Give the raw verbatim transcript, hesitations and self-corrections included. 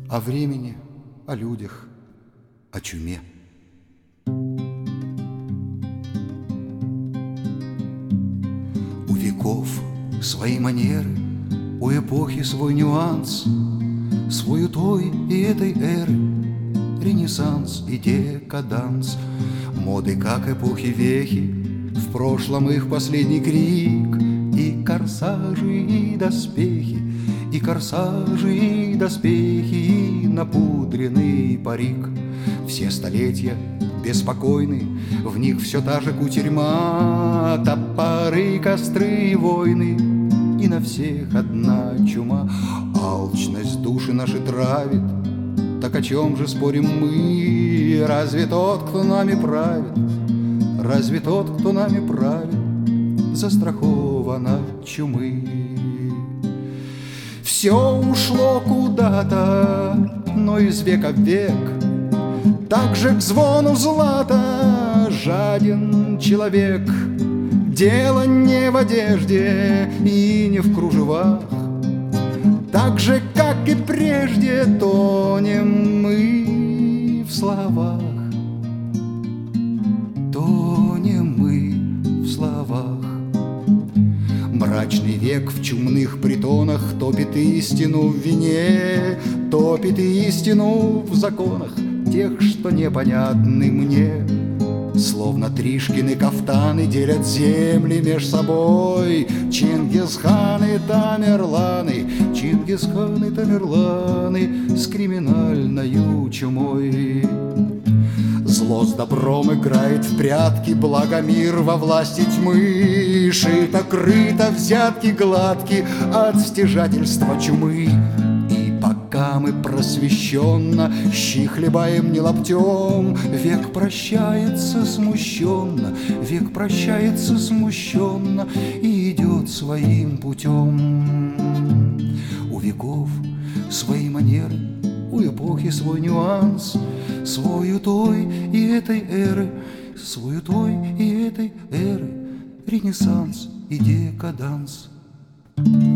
О времени, о людях, о чуме. У веков свои манеры, у эпохи свой нюанс, свой у той и этой эры ренессанс и декаданс. Моды, как эпохи вехи, в прошлом их последний крик. И корсажи, и доспехи, и корсажи, и доспехи, и напудренный парик. Все столетия беспокойны, в них все та же кутерьма, топоры, костры и войны, и на всех одна чума. Алчность души наши травит, так о чем же спорим мы? Разве тот, кто нами правит, разве тот, кто нами правит, застрахован от чумы? Все ушло куда-то, но из века в век так же к звону злата жаден человек. Дело не в одежде и не в кружевах, так же, как и прежде, тонем мы в словах. Тонем мы в словах. Мрачный век в чумных притонах топит истину в вине, топит истину в законах тех, что непонятны мне. Словно Тришкины кафтаны делят земли меж собой. Чингисханы, Тамерланы, Чингисханы, Тамерланы с криминальною чумой. Зло с добром играет в прятки, благо мир во власти тьмы. Шито-крыто взятки гладки от стяжательства чумы. Пока мы просвещенно щи хлебаем не лоптем, век прощается смущенно, век прощается смущенно и идет своим путем. У веков свои манеры, у эпохи свой нюанс, свой у той и этой эры, свой у той и этой эры ренессанс и декаданс.